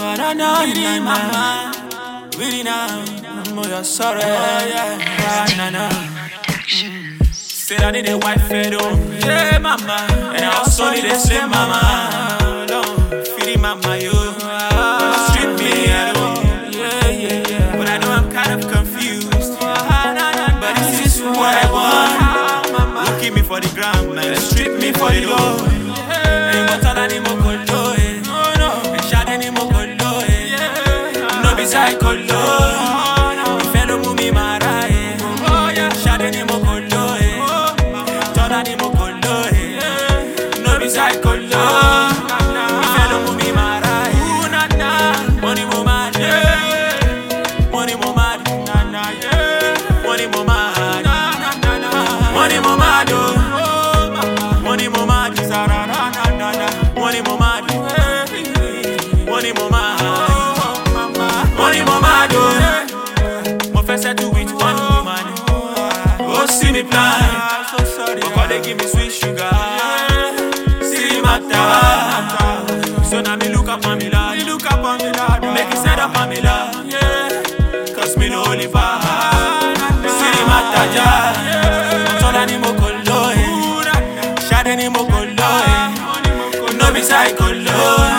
na na na mama, really now, you're sorry, yeah, na na. Said I need a wife, yeah, mama, and I also need a slim mama. Feeding mama, you treat me, I don't, yeah. But I know I'm kind of confused. But this is what I want. Looking me for the ground, man, strip me for the door. See me blind, so sorry. But they give me sweet sugar. See matter. So now me look up on me lad. Make it set up on me lad. Yeah. Cause me no only far. See matter ja. So na ni mo kolo. Shade ni mo kolo. No be psycho.